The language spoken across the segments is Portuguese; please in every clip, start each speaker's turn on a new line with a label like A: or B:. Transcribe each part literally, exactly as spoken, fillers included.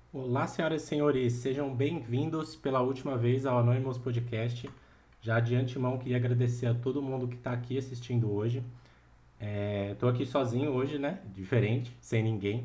A: Olá, senhoras e senhores, sejam bem-vindos pela última vez ao Anonymous Podcast. Já de antemão, queria agradecer a todo mundo que está aqui assistindo hoje. Estou aqui sozinho hoje, né? Diferente, sem ninguém.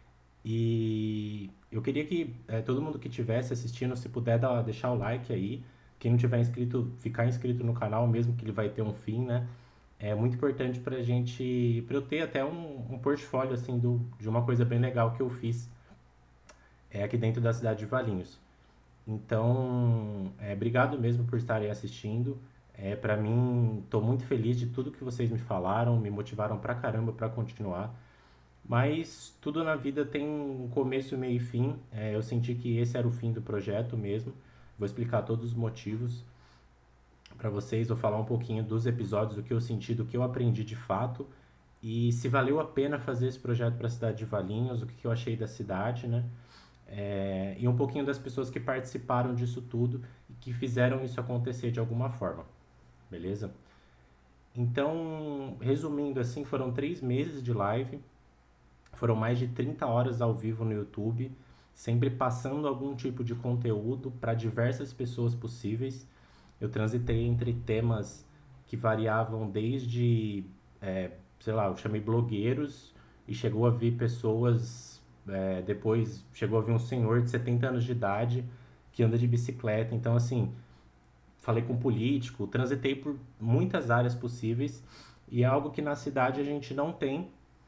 A: E eu queria que eh, todo mundo que estivesse assistindo, se puder dar, deixar o like aí. Quem não tiver inscrito, ficar inscrito no canal, mesmo que ele vai ter um fim, né? É muito importante para a gente, para eu ter até um, um portfólio assim do, de uma coisa bem legal que eu fiz é, aqui dentro da cidade de Valinhos. Então, é, obrigado mesmo por estarem assistindo. É, para mim, estou muito feliz de tudo que vocês me falaram, me motivaram pra caramba para continuar. Mas tudo na vida tem um começo, meio e fim. É, eu senti que esse era o fim do projeto mesmo. Vou explicar todos os motivos para vocês. Vou falar um pouquinho dos episódios, do que eu senti, do que eu aprendi de fato e se valeu a pena fazer esse projeto para a cidade de Valinhos, o que eu achei da cidade, né? É, e um pouquinho das pessoas que participaram disso tudo e que fizeram isso acontecer de alguma forma, beleza? Então, resumindo assim, foram três meses de live, foram mais de trinta horas ao vivo no YouTube, sempre passando algum tipo de conteúdo para diversas pessoas possíveis. Eu transitei entre temas que variavam desde, é, sei lá, eu chamei blogueiros e chegou a vir pessoas, é, depois chegou a vir um senhor de setenta anos de idade que anda de bicicleta. Então, assim, falei com político, transitei por muitas áreas possíveis e é algo que na cidade a gente não tem.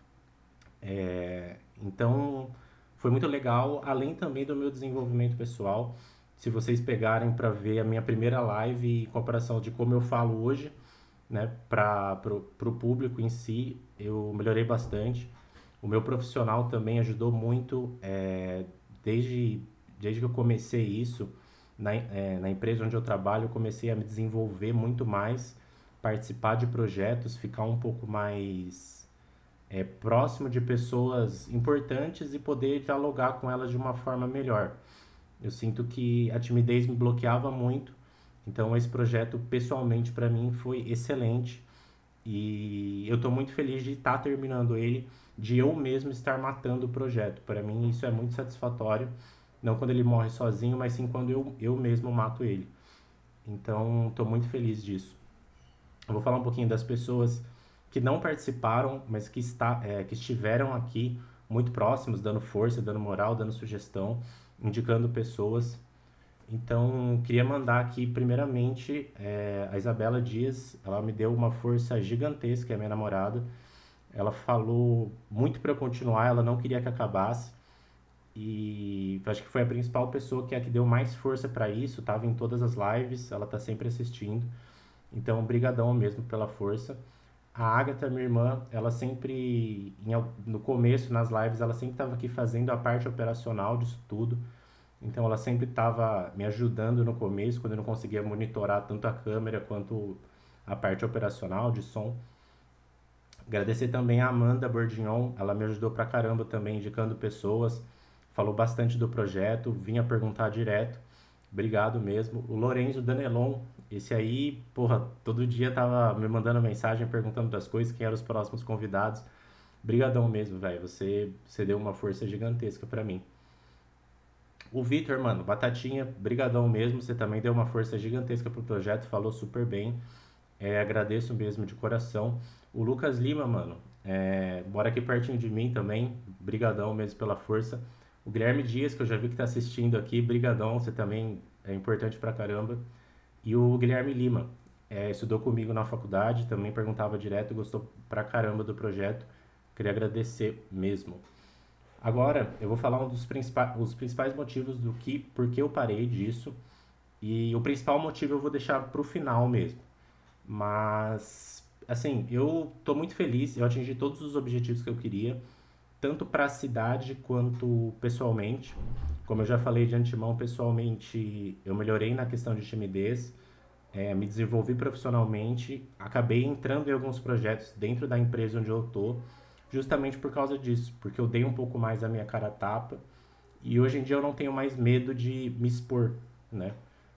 A: É, então, foi muito legal, além também do meu desenvolvimento pessoal. Se vocês pegarem para ver a minha primeira live em comparação de como eu falo hoje, né, para o público em si, eu melhorei bastante. O meu profissional também ajudou muito, é, desde, desde que eu comecei isso, na, é, na empresa onde eu trabalho, eu comecei a me desenvolver muito mais, participar de projetos, ficar um pouco mais é, próximo de pessoas importantes e poder dialogar com elas de uma forma melhor. Eu sinto que a timidez me bloqueava muito, então esse projeto pessoalmente para mim foi excelente e eu estou muito feliz de estar terminando ele, de eu mesmo estar matando o projeto. Para mim isso é muito satisfatório, não quando ele morre sozinho, mas sim quando eu, eu mesmo mato ele. Então estou muito feliz disso. Eu vou falar um pouquinho das pessoas que não participaram, mas que, está, é, que estiveram aqui muito próximos, dando força, dando moral, dando sugestão, indicando pessoas. Então, queria mandar aqui, primeiramente, é, a Isabela Dias. Ela me deu uma força gigantesca, é minha namorada. Ela falou muito para eu continuar, ela não queria que acabasse. E acho que foi a principal pessoa que é a que deu mais força para isso. Tava em todas as lives, ela tá sempre assistindo. Então, brigadão mesmo pela força. A Agatha, minha irmã, ela sempre, em no começo, nas lives, ela sempre estava aqui fazendo a parte operacional disso tudo. Então, ela sempre estava me ajudando no começo, quando eu não conseguia monitorar tanto a câmera quanto a parte operacional de som. Agradecer também a Amanda Bordignon, ela me ajudou pra caramba também, indicando pessoas, falou bastante do projeto, vinha perguntar direto. Obrigado mesmo. O Lorenzo Danelon, esse aí, porra, todo dia tava me mandando mensagem perguntando das coisas, quem eram os próximos convidados. Brigadão mesmo, velho. Você, você deu uma força gigantesca pra mim. O Vitor, mano, batatinha, brigadão mesmo. Você também deu uma força gigantesca pro projeto, falou super bem. É, agradeço mesmo de coração. O Lucas Lima, mano, é, mora aqui pertinho de mim também. Brigadão mesmo pela força. O Guilherme Dias, que eu já vi que tá assistindo aqui, brigadão, você também é importante pra caramba. E o Guilherme Lima, é, estudou comigo na faculdade, também perguntava direto, gostou pra caramba do projeto. Queria agradecer mesmo. Agora, eu vou falar um dos principais, os principais motivos do que, por que eu parei disso. E o principal motivo eu vou deixar pro final mesmo. Mas, assim, eu tô muito feliz, eu atingi todos os objetivos que eu queria, tanto para a cidade quanto pessoalmente. Como eu já falei de antemão, pessoalmente eu melhorei na questão de timidez, é, me desenvolvi profissionalmente, acabei entrando em alguns projetos dentro da empresa onde eu tô, justamente por causa disso, porque eu dei um pouco mais a minha cara a tapa e hoje em dia eu não tenho mais medo de me expor, né?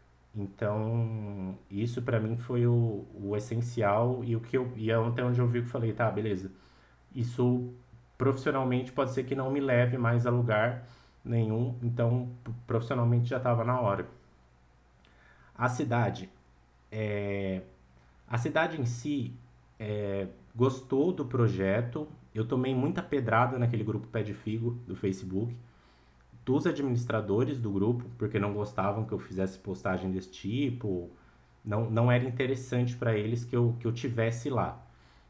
A: Então, isso pra mim foi o, o essencial e o que eu e é até onde eu vi que eu falei, tá, beleza. Isso profissionalmente pode ser que não me leve mais a lugar, nenhum, então profissionalmente já estava na hora. A cidade, é, a cidade em si é, gostou do projeto. Eu tomei muita pedrada naquele grupo Pé de Figo do Facebook, dos administradores do grupo, porque não gostavam que eu fizesse postagem desse tipo, não, não era interessante para eles que eu, que eu tivesse lá.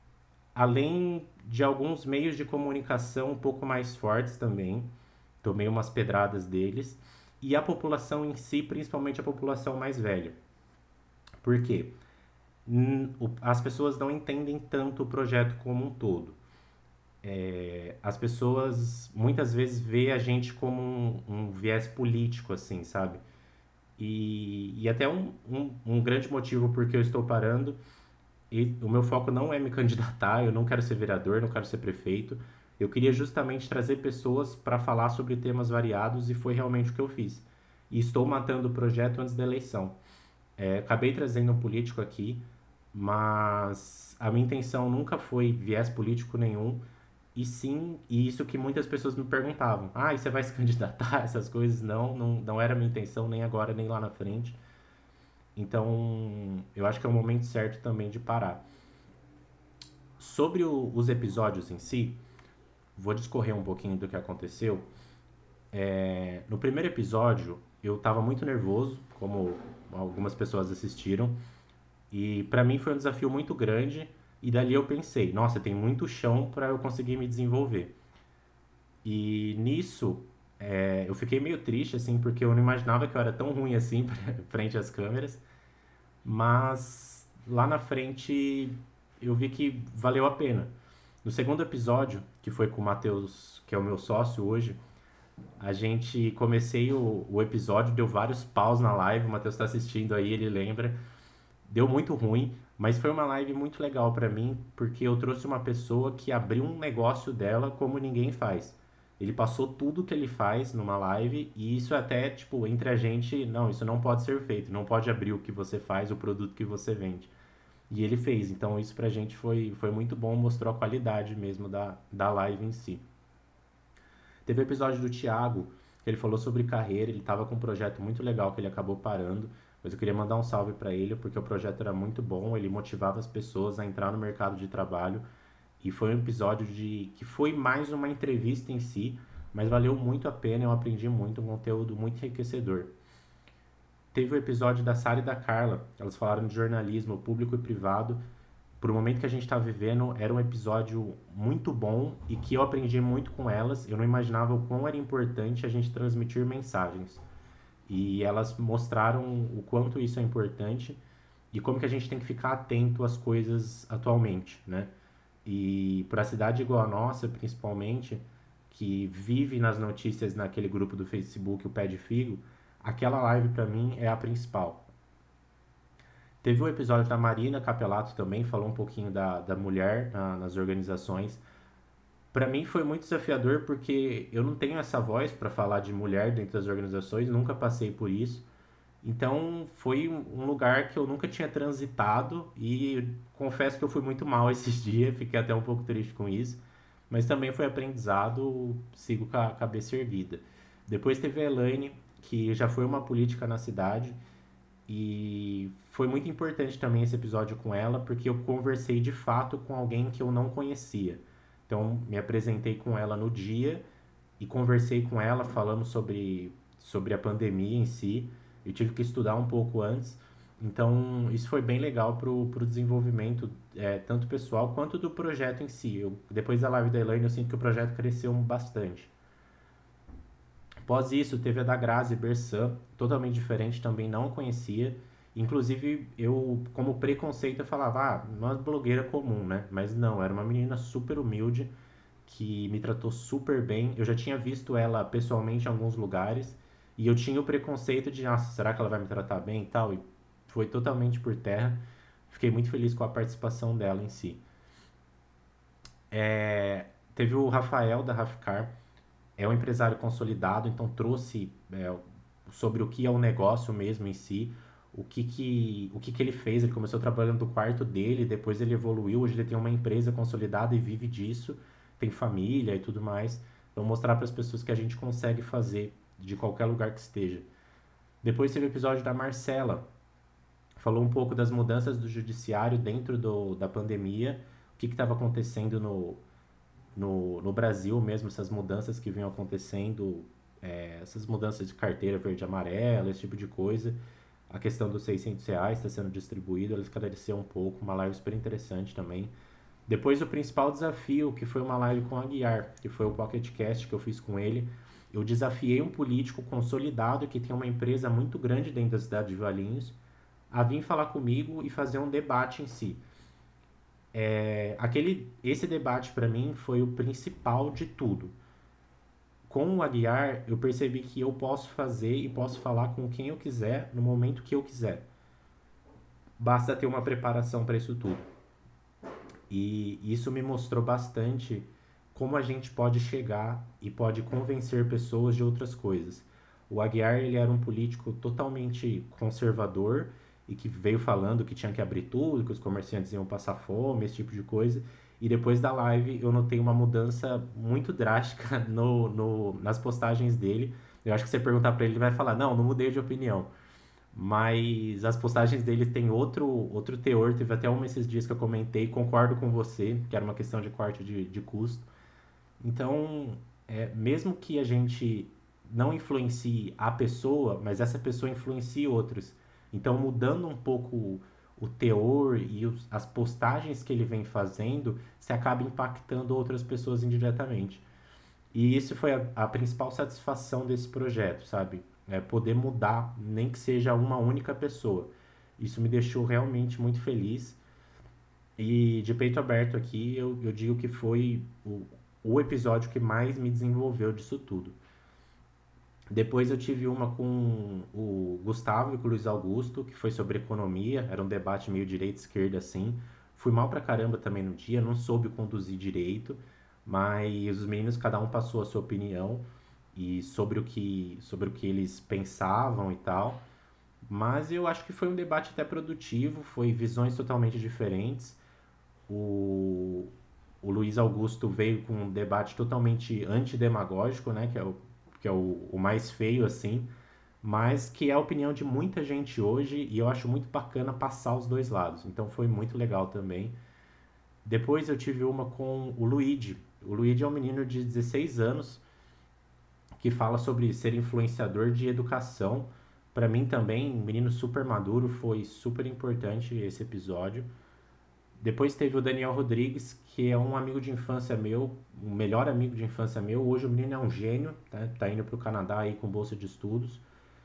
A: Além de alguns meios de comunicação um pouco mais fortes também, tomei umas pedradas deles, e a população em si, principalmente a população mais velha. Por quê? As pessoas não entendem tanto o projeto como um todo. É, as pessoas muitas vezes veem a gente como um, um viés político, assim, sabe? E, e até um, um, um grande motivo porque eu estou parando, e o meu foco não é me candidatar, eu não quero ser vereador, não quero ser prefeito. Eu queria justamente trazer pessoas para falar sobre temas variados e foi realmente o que eu fiz. E estou matando o projeto antes da eleição. É, acabei trazendo um político aqui, mas a minha intenção nunca foi viés político nenhum. E sim, e isso que muitas pessoas me perguntavam. Ah, e você vai se candidatar? Essas coisas não, não, não era a minha intenção, nem agora, nem lá na frente. Então, eu acho que é o momento certo também de parar. Sobre o- os episódios em si, vou discorrer um pouquinho do que aconteceu. É, no primeiro episódio, eu estava muito nervoso, como algumas pessoas assistiram, e para mim foi um desafio muito grande. E dali eu pensei, nossa, tem muito chão para eu conseguir me desenvolver. E nisso, é, eu fiquei meio triste, assim, porque eu não imaginava que eu era tão ruim assim frente às câmeras. Mas lá na frente eu vi que valeu a pena. No segundo episódio, que foi com o Matheus, que é o meu sócio hoje, a gente comecei o, o episódio, deu vários paus na live, o Matheus está assistindo aí, ele lembra. Deu muito ruim, mas foi uma live muito legal pra mim, porque eu trouxe uma pessoa que abriu um negócio dela como ninguém faz. Ele passou tudo que ele faz numa live e isso até, tipo, entre a gente, não, isso não pode ser feito, não pode abrir o que você faz, o produto que você vende. E ele fez, então isso pra gente foi, foi muito bom, mostrou a qualidade mesmo da, da live em si. Teve o episódio do Thiago, que ele falou sobre carreira, ele estava com um projeto muito legal que ele acabou parando, mas eu queria mandar um salve para ele, porque o projeto era muito bom, ele motivava as pessoas a entrar no mercado de trabalho, e foi um episódio de que foi mais uma entrevista em si, mas valeu muito a pena, eu aprendi muito, um conteúdo muito enriquecedor. Teve o episódio da Sara e da Carla, elas falaram de jornalismo público e privado, por o momento que a gente está vivendo, era um episódio muito bom e que eu aprendi muito com elas. Eu não imaginava o quão era importante a gente transmitir mensagens. E elas mostraram o quanto isso é importante e como que a gente tem que ficar atento às coisas atualmente, né? E para a cidade igual a nossa, principalmente, que vive nas notícias naquele grupo do Facebook, o Pé de Figo, aquela live para mim é a principal. Teve o episódio da Marina Capelato também, falou um pouquinho da, da mulher na, nas organizações. Para mim foi muito desafiador porque eu não tenho essa voz para falar de mulher dentro das organizações, nunca passei por isso. Então foi um lugar que eu nunca tinha transitado e confesso que eu fui muito mal esses dias, fiquei até um pouco triste com isso. Mas também foi aprendizado, sigo com a cabeça erguida. Depois teve a Elaine, que já foi uma política na cidade, e foi muito importante também esse episódio com ela, porque eu conversei de fato com alguém que eu não conhecia. Então, me apresentei com ela no dia e conversei com ela falando sobre, sobre a pandemia em si. Eu tive que estudar um pouco antes. Então, isso foi bem legal para o desenvolvimento, é, tanto pessoal quanto do projeto em si. Eu, depois da live da Elaine, eu sinto que o projeto cresceu bastante. Após isso, teve a da Grazi Bersan, totalmente diferente, também não conhecia. Inclusive, eu, como preconceito, eu falava, ah, uma blogueira comum, né? Mas não, era uma menina super humilde, que me tratou super bem. Eu já tinha visto ela pessoalmente em alguns lugares, e eu tinha o preconceito de, nossa, será que ela vai me tratar bem e tal? E foi totalmente por terra. Fiquei muito feliz com a participação dela em si. É, teve o Rafael da Rafcar, é um empresário consolidado, então trouxe é, sobre o que é o negócio mesmo em si, o que que, o que que ele fez. Ele começou trabalhando do quarto dele, depois ele evoluiu, hoje ele tem uma empresa consolidada e vive disso, tem família e tudo mais. Então mostrar para as pessoas que a gente consegue fazer de qualquer lugar que esteja. Depois teve o episódio da Marcela, falou um pouco das mudanças do judiciário dentro do, da pandemia, o que estava acontecendo no, no, no Brasil mesmo, essas mudanças que vinham acontecendo, é, essas mudanças de carteira verde e amarela, esse tipo de coisa. A questão dos seiscentos reais está sendo distribuído, ela esclareceu um pouco, uma live super interessante também. Depois o principal desafio, que foi uma live com a Aguiar, que foi o PocketCast que eu fiz com ele. Eu desafiei um político consolidado que tem uma empresa muito grande dentro da cidade de Valinhos a vir falar comigo e fazer um debate em si. É, aquele, esse debate para mim foi o principal de tudo. Com o Aguiar, eu percebi que eu posso fazer e posso falar com quem eu quiser, no momento que eu quiser. Basta ter uma preparação para isso tudo. E isso me mostrou bastante como a gente pode chegar e pode convencer pessoas de outras coisas. O Aguiar, ele era um político totalmente conservador e que veio falando que tinha que abrir tudo, que os comerciantes iam passar fome, esse tipo de coisa. E depois da live eu notei uma mudança muito drástica no, no, nas postagens dele. Eu acho que se você perguntar para ele, ele vai falar, não, não mudei de opinião. Mas as postagens dele têm outro, outro teor. Teve até uma esses dias que eu comentei, concordo com você, que era uma questão de corte de, de custo. Então, é, mesmo que a gente não influencie a pessoa, mas essa pessoa influencie outros. Então, mudando um pouco o teor e os, as postagens que ele vem fazendo, se acaba impactando outras pessoas indiretamente. E isso foi a, a principal satisfação desse projeto, sabe? É poder mudar, nem que seja uma única pessoa. Isso me deixou realmente muito feliz. E de peito aberto aqui, eu, eu digo que foi o, o episódio que mais me desenvolveu disso tudo. Depois eu tive uma com o Gustavo e com o Luiz Augusto, que foi sobre economia. Era um debate meio direita-esquerda assim. Fui mal pra caramba também no dia, não soube conduzir direito, mas os meninos, cada um passou a sua opinião e sobre o que, sobre o que eles pensavam e tal. Mas eu acho que foi um debate até produtivo, foi visões totalmente diferentes. O, o Luiz Augusto veio com um debate totalmente antidemagógico, né? Que é o, que é o, o mais feio, assim, mas que é a opinião de muita gente hoje e eu acho muito bacana passar os dois lados. Então foi muito legal também. Depois eu tive uma com o Luigi. O Luigi é um menino de dezesseis anos que fala sobre ser influenciador de educação. Para mim também, um menino super maduro, foi super importante esse episódio. Depois teve o Daniel Rodrigues, que é um amigo de infância meu, um melhor amigo de infância meu. Hoje o menino é um gênio, tá, tá indo para o Canadá aí com bolsa de estudos.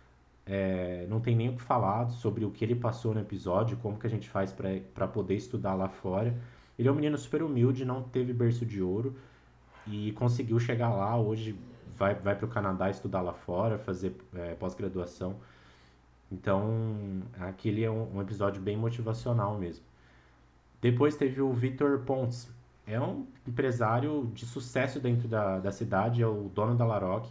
A: É, não tem nem o que falar sobre o que ele passou no episódio, como que a gente faz para poder estudar lá fora. Ele é um menino super humilde, não teve berço de ouro e conseguiu chegar lá. Hoje vai, vai para o Canadá estudar lá fora, fazer é, pós-graduação. Então, aquele é um, um episódio bem motivacional mesmo. Depois teve o Vitor Pontes. É um empresário de sucesso dentro da, da cidade, é o dono da Laroque.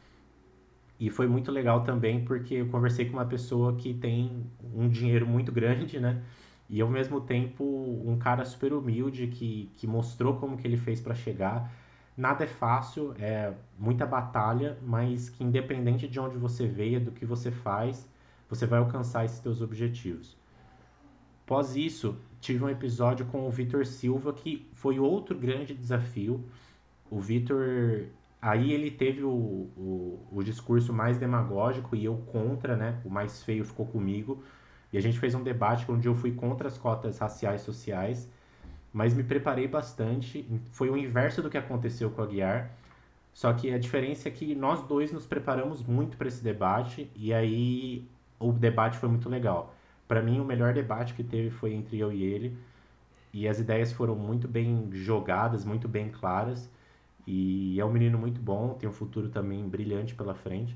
A: E foi muito legal também porque eu conversei com uma pessoa que tem um dinheiro muito grande, né? E ao mesmo tempo um cara super humilde que, que mostrou como que ele fez para chegar. Nada é fácil, é muita batalha, mas que independente de onde você veio, do que você faz, você vai alcançar esses seus objetivos. Após isso, tive um episódio com o Vitor Silva, que foi outro grande desafio. O Vitor, aí ele teve o, o, o discurso mais demagógico e eu contra, né? O mais feio ficou comigo. E a gente fez um debate onde eu fui contra as cotas raciais e sociais, mas me preparei bastante. Foi o inverso do que aconteceu com a Aguiar. Só que a diferença é que nós dois nos preparamos muito para esse debate e aí o debate foi muito legal. Para mim, o melhor debate que teve foi entre eu e ele. E as ideias foram muito bem jogadas, muito bem claras. E é um menino muito bom, tem um futuro também brilhante pela frente.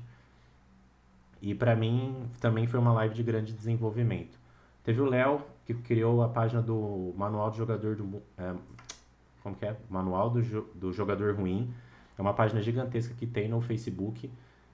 A: E para mim também foi uma live de grande desenvolvimento. Teve o Léo, que criou a página do Manual do Jogador do... É, como que é? Manual do, jo, do Jogador Ruim. É uma página gigantesca que tem no Facebook.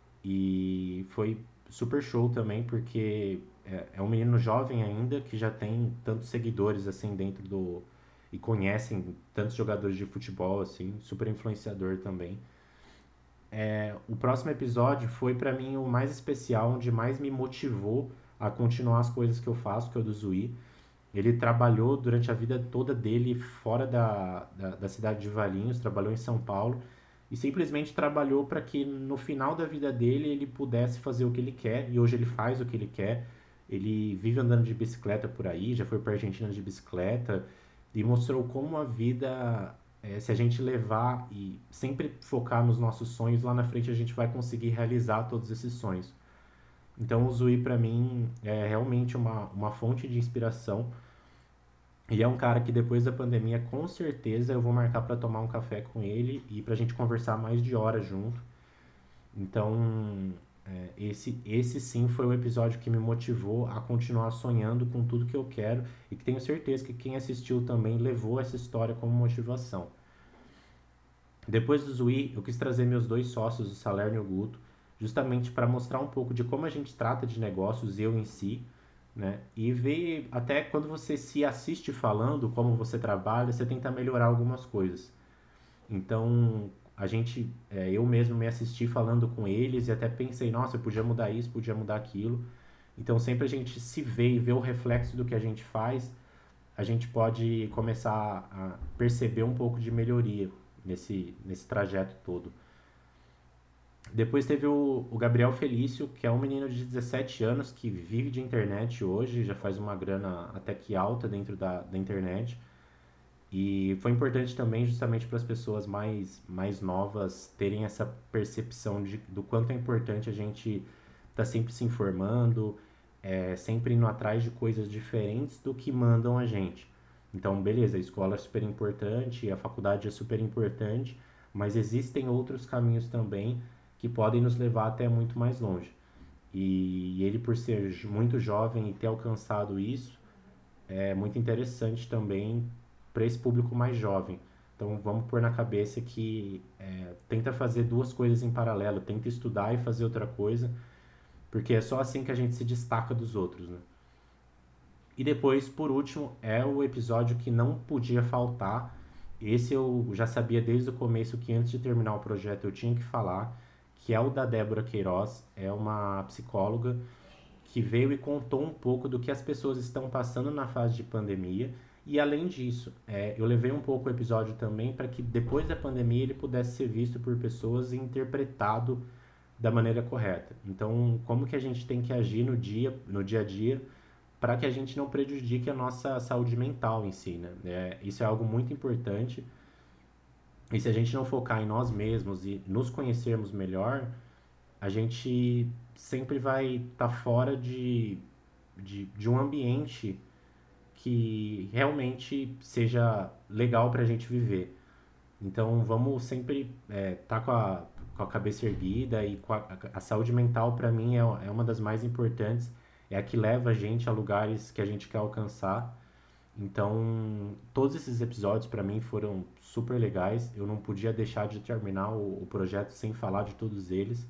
A: E foi super show também, porque é, é um menino jovem ainda, que já tem tantos seguidores assim dentro do... E conhecem tantos jogadores de futebol, assim, super influenciador também. é, o próximo episódio foi pra mim o mais especial, onde mais me motivou a continuar as coisas que eu faço, que é o do Zui. Ele trabalhou durante a vida toda dele fora da, da, da cidade de Valinhos, trabalhou em São Paulo e simplesmente trabalhou para que no final da vida dele ele pudesse fazer o que ele quer e hoje ele faz o que ele quer. Ele vive andando de bicicleta por aí, já foi para Argentina de bicicleta e mostrou como a vida, eh, se a gente levar e sempre focar nos nossos sonhos, lá na frente a gente vai conseguir realizar todos esses sonhos. Então o Zui para mim é realmente uma, uma fonte de inspiração. Ele é um cara que depois da pandemia, com certeza, eu vou marcar para tomar um café com ele e pra gente conversar mais de horas junto. Então, é, esse, esse sim foi o episódio que me motivou a continuar sonhando com tudo que eu quero e que tenho certeza que quem assistiu também levou essa história como motivação. Depois do Zui, eu quis trazer meus dois sócios, o Salerno e o Guto, justamente para mostrar um pouco de como a gente trata de negócios, eu em si, né? E ver até quando você se assiste falando, como você trabalha, você tenta melhorar algumas coisas. Então, a gente, é, eu mesmo me assisti falando com eles e até pensei, nossa, eu podia mudar isso, podia mudar aquilo. Então, sempre a gente se vê e vê o reflexo do que a gente faz, a gente pode começar a perceber um pouco de melhoria nesse, nesse trajeto todo. Depois teve o, o Gabriel Felício, que é um menino de dezessete anos que vive de internet hoje, já faz uma grana até que alta dentro da, da internet. E foi importante também justamente para as pessoas mais, mais novas terem essa percepção de, do quanto é importante a gente estar tá sempre se informando, é, sempre indo atrás de coisas diferentes do que mandam a gente. Então, beleza, a escola é super importante, a faculdade é super importante, mas existem outros caminhos também que podem nos levar até muito mais longe. E ele, por ser muito jovem e ter alcançado isso, é muito interessante também para esse público mais jovem. Então vamos pôr na cabeça que é, tenta fazer duas coisas em paralelo, tenta estudar e fazer outra coisa, porque é só assim que a gente se destaca dos outros, né? E depois, por último, é o episódio que não podia faltar. Esse eu já sabia desde o começo que antes de terminar o projeto eu tinha que falar, que é o da Débora Queiroz, é uma psicóloga que veio e contou um pouco do que as pessoas estão passando na fase de pandemia. E além disso, é, eu levei um pouco o episódio também para que depois da pandemia ele pudesse ser visto por pessoas e interpretado da maneira correta. Então, como que a gente tem que agir no dia, no dia a dia para que a gente não prejudique a nossa saúde mental em si, né? É, isso é algo muito importante. E se a gente não focar em nós mesmos e nos conhecermos melhor, a gente sempre vai estar tá fora de, de, de um ambiente que realmente seja legal para a gente viver. Então vamos sempre estar é, tá com, a, com a cabeça erguida e com a, a saúde mental para mim é, é uma das mais importantes, é a que leva a gente a lugares que a gente quer alcançar. Então todos esses episódios para mim foram super legais, eu não podia deixar de terminar o, o projeto sem falar de todos eles.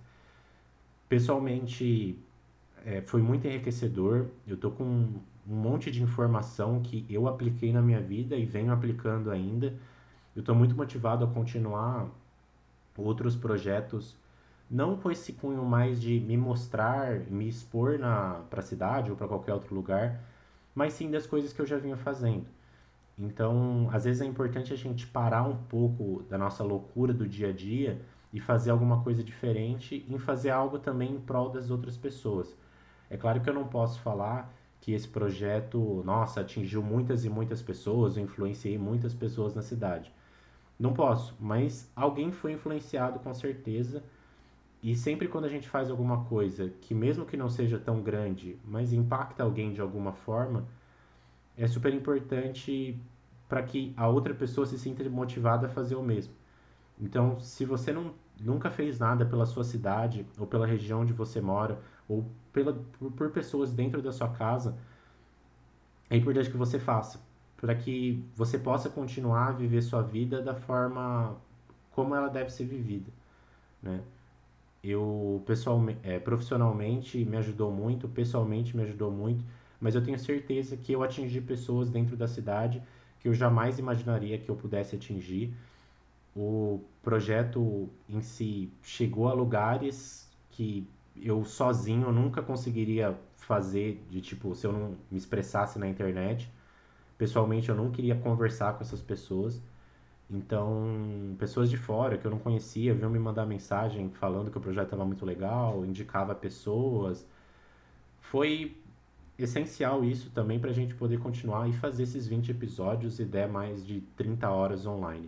A: Pessoalmente, é, foi muito enriquecedor. Eu tô com um, um monte de informação que eu apliquei na minha vida e venho aplicando ainda. Eu tô muito motivado a continuar outros projetos, não com esse cunho mais de me mostrar, me expor na para a cidade ou para qualquer outro lugar, mas sim das coisas que eu já vinha fazendo. Então, às vezes é importante a gente parar um pouco da nossa loucura do dia a dia e fazer alguma coisa diferente e fazer algo também em prol das outras pessoas. É claro que eu não posso falar que esse projeto, nossa, atingiu muitas e muitas pessoas, eu influenciei muitas pessoas na cidade. Não posso, mas alguém foi influenciado com certeza. E sempre quando a gente faz alguma coisa que, mesmo que não seja tão grande, mas impacta alguém de alguma forma, é super importante para que a outra pessoa se sinta motivada a fazer o mesmo. Então, se você não, nunca fez nada pela sua cidade, ou pela região onde você mora, ou pela, por, por pessoas dentro da sua casa, é importante que você faça, para que você possa continuar a viver sua vida da forma como ela deve ser vivida, né? Eu, pessoalmente, é, profissionalmente, me ajudou muito, pessoalmente me ajudou muito, mas eu tenho certeza que eu atingi pessoas dentro da cidade que eu jamais imaginaria que eu pudesse atingir. O projeto em si chegou a lugares que eu sozinho nunca conseguiria fazer, de tipo, se eu não me expressasse na internet. Pessoalmente, eu não queria conversar com essas pessoas. Então, pessoas de fora que eu não conhecia vinham me mandar mensagem falando que o projeto estava muito legal, indicava pessoas. Foi essencial isso também para a gente poder continuar e fazer esses vinte episódios e der mais de trinta horas online.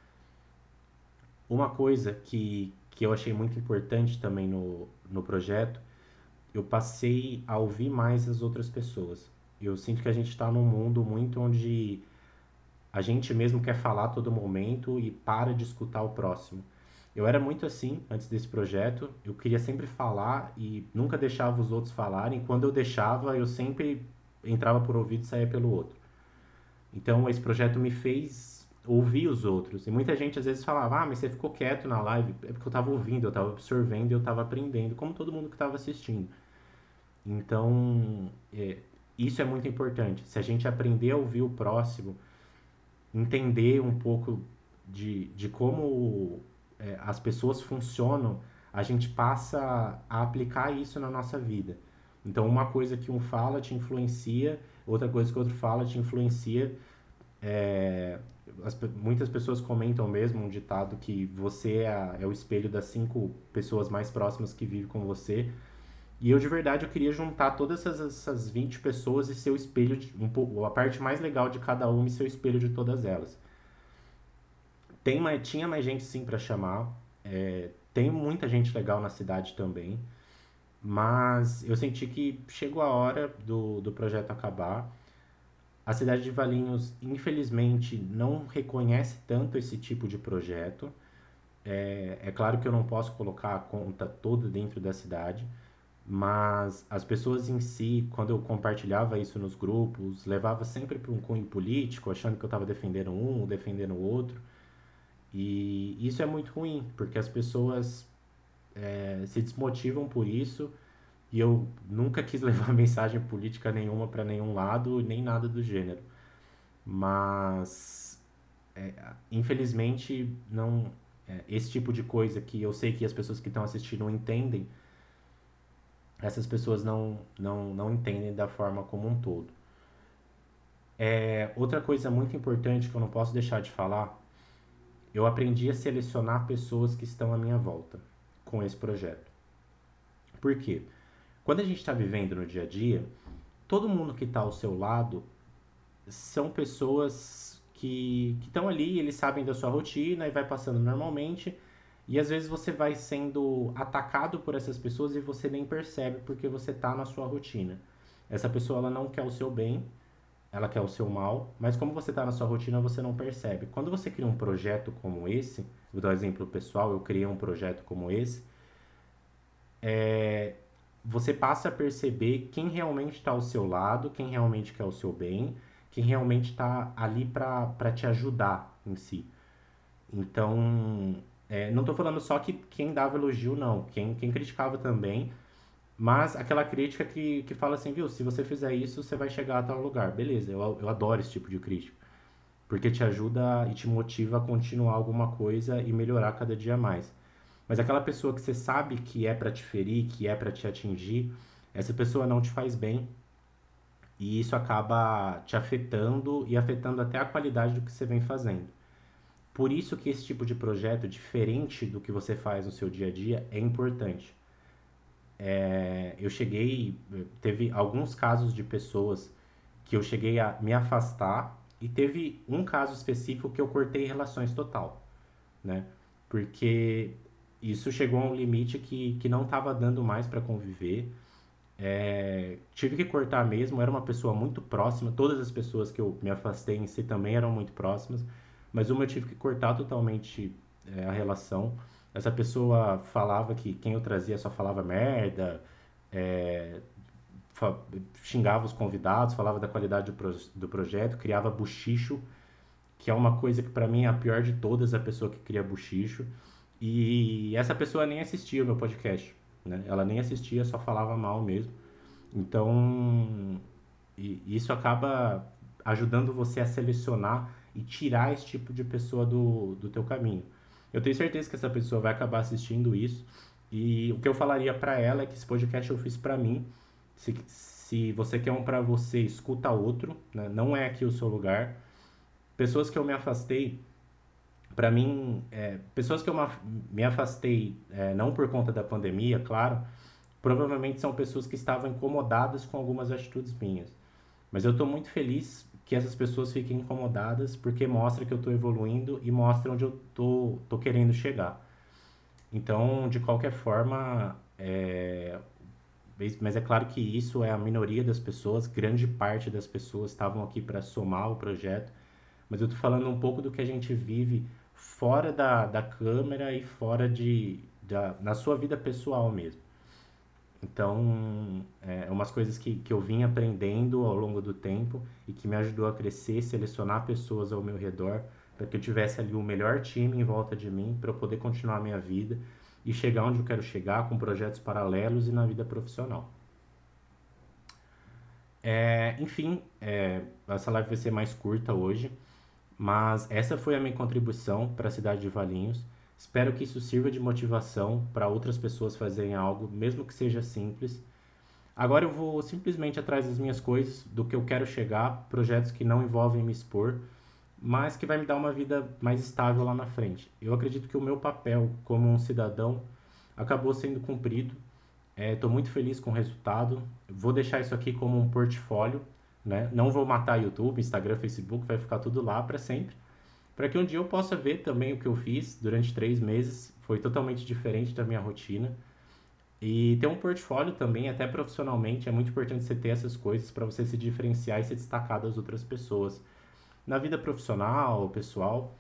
A: Uma coisa que, que eu achei muito importante também no, no projeto, eu passei a ouvir mais as outras pessoas. Eu sinto que a gente está num mundo muito onde a gente mesmo quer falar a todo momento e para de escutar o próximo. Eu era muito assim antes desse projeto, eu queria sempre falar e nunca deixava os outros falarem. Quando eu deixava, eu sempre entrava por ouvido e saía pelo outro. Então esse projeto me fez ouvir os outros. E muita gente às vezes falava: "Ah, mas você ficou quieto na live". É porque eu estava ouvindo, eu estava absorvendo, eu estava aprendendo, como todo mundo que estava assistindo. Então, é, isso é muito importante. Se a gente aprender a ouvir o próximo, entender um pouco de, de como é, as pessoas funcionam, a gente passa a aplicar isso na nossa vida. Então, uma coisa que um fala te influencia, outra coisa que o outro fala te influencia. É, as, muitas pessoas comentam mesmo um ditado que você é, a, é o espelho das cinco pessoas mais próximas que vivem com você. E eu, de verdade, eu queria juntar todas essas, essas vinte pessoas e ser o espelho, de, um pouco, a parte mais legal de cada uma e ser o espelho de todas elas. Tem mais, tinha mais gente sim para chamar, é, tem muita gente legal na cidade também, mas eu senti que chegou a hora do, do projeto acabar. A cidade de Valinhos, infelizmente, não reconhece tanto esse tipo de projeto. É, é claro que eu não posso colocar a conta toda dentro da cidade, mas as pessoas em si, quando eu compartilhava isso nos grupos, levava sempre para um cunho político, achando que eu estava defendendo um ou defendendo o outro. E isso é muito ruim, porque as pessoas é, se desmotivam por isso. E eu nunca quis levar mensagem política nenhuma para nenhum lado, nem nada do gênero. Mas, é, infelizmente, não, é, esse tipo de coisa que eu sei que as pessoas que estão assistindo entendem, essas pessoas não, não, não entendem da forma como um todo. É, outra coisa muito importante que eu não posso deixar de falar, eu aprendi a selecionar pessoas que estão à minha volta com esse projeto. Por quê? Quando a gente está vivendo no dia a dia, todo mundo que está ao seu lado são pessoas que estão ali, eles sabem da sua rotina e vai passando normalmente. E às vezes você vai sendo atacado por essas pessoas e você nem percebe porque você está na sua rotina. Essa pessoa ela não quer o seu bem, ela quer o seu mal, mas como você está na sua rotina, você não percebe. Quando você cria um projeto como esse, vou dar um exemplo pessoal, eu criei um projeto como esse, é, você passa a perceber quem realmente está ao seu lado, quem realmente quer o seu bem, quem realmente está ali para te ajudar em si. Então, é, não estou falando só que quem dava elogio, não. Quem, quem criticava também. Mas aquela crítica que, que fala assim, viu, se você fizer isso, você vai chegar a tal lugar. Beleza, eu, eu adoro esse tipo de crítica. Porque te ajuda e te motiva a continuar alguma coisa e melhorar cada dia mais. Mas aquela pessoa que você sabe que é para te ferir, que é para te atingir, essa pessoa não te faz bem e isso acaba te afetando e afetando até a qualidade do que você vem fazendo. Por isso que esse tipo de projeto, diferente do que você faz no seu dia a dia, é importante. É, eu cheguei, teve alguns casos de pessoas que eu cheguei a me afastar e teve um caso específico que eu cortei relações total, né? Porque isso chegou a um limite que, que não estava dando mais para conviver. É, tive que cortar mesmo, era uma pessoa muito próxima, todas as pessoas que eu me afastei em si também eram muito próximas, mas uma eu tive que cortar totalmente é, a relação. Essa pessoa falava que quem eu trazia só falava merda, é, fa- xingava os convidados, falava da qualidade do, pro- do projeto, criava buchicho, que é uma coisa que para mim é a pior de todas, a pessoa que cria buchicho. E essa pessoa nem assistia o meu podcast, né? Ela nem assistia, só falava mal mesmo. Então, e- isso acaba ajudando você a selecionar e tirar esse tipo de pessoa do, do teu caminho. Eu tenho certeza que essa pessoa vai acabar assistindo isso. E o que eu falaria pra ela é que esse podcast eu fiz pra mim. Se, se você quer um pra você, escuta outro, né? Não é aqui o seu lugar. Pessoas que eu me afastei, pra mim, é, pessoas que eu ma- me afastei, é, não por conta da pandemia, claro, provavelmente são pessoas que estavam incomodadas com algumas atitudes minhas. Mas eu estou muito feliz que essas pessoas fiquem incomodadas porque mostra que eu estou evoluindo e mostra onde eu tô, tô querendo chegar. Então, de qualquer forma, é, mas é claro que isso é a minoria das pessoas, grande parte das pessoas estavam aqui para somar o projeto, mas eu estou falando um pouco do que a gente vive fora da, da câmera e fora de, da, na sua vida pessoal mesmo. Então, é umas coisas que, que eu vim aprendendo ao longo do tempo e que me ajudou a crescer, selecionar pessoas ao meu redor, para que eu tivesse ali o melhor time em volta de mim, para eu poder continuar a minha vida e chegar onde eu quero chegar com projetos paralelos e na vida profissional. É, enfim, é, essa live vai ser mais curta hoje, mas essa foi a minha contribuição para a cidade de Valinhos. Espero que isso sirva de motivação para outras pessoas fazerem algo, mesmo que seja simples. Agora eu vou simplesmente atrás das minhas coisas, do que eu quero chegar, projetos que não envolvem me expor, mas que vai me dar uma vida mais estável lá na frente. Eu acredito que o meu papel como um cidadão acabou sendo cumprido. Estou muito feliz com o resultado. Vou deixar isso aqui como um portfólio, né? Não vou matar YouTube, Instagram, Facebook, vai ficar tudo lá para sempre. Para que um dia eu possa ver também o que eu fiz durante três meses. Foi totalmente diferente da minha rotina. E ter um portfólio também, até profissionalmente, é muito importante você ter essas coisas para você se diferenciar e se destacar das outras pessoas. Na vida profissional, pessoal.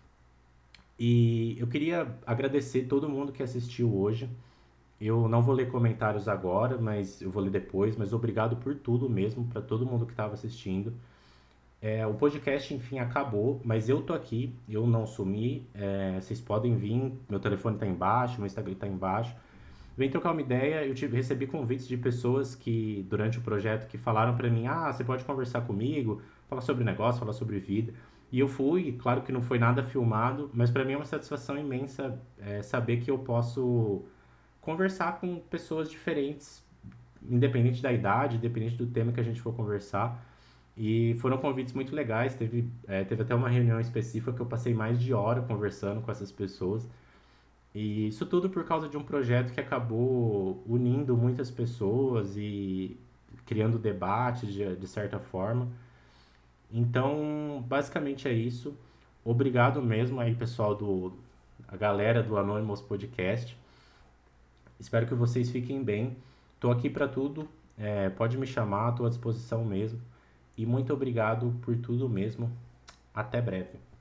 A: E eu queria agradecer todo mundo que assistiu hoje. Eu não vou ler comentários agora, mas eu vou ler depois. Mas obrigado por tudo mesmo, para todo mundo que estava assistindo. É, o podcast, enfim, acabou, mas eu tô aqui, eu não sumi. É, vocês podem vir, meu telefone tá embaixo, meu Instagram tá embaixo. Vem trocar uma ideia. Eu tive, recebi convites de pessoas que, durante o projeto, que falaram pra mim: ah, você pode conversar comigo, falar sobre negócio, falar sobre vida. E eu fui, claro que não foi nada filmado, mas pra mim é uma satisfação imensa é, saber que eu posso conversar com pessoas diferentes, independente da idade, independente do tema que a gente for conversar. E foram convites muito legais. Teve, é, teve até uma reunião específica que eu passei mais de hora conversando com essas pessoas. E isso tudo por causa de um projeto que acabou unindo muitas pessoas e criando debate de, de certa forma. Então, basicamente é isso. Obrigado mesmo aí, pessoal do a galera do Anonymous Podcast. Espero que vocês fiquem bem. Tô aqui para tudo. É, pode me chamar, tô à disposição mesmo. E muito obrigado por tudo mesmo. Até breve.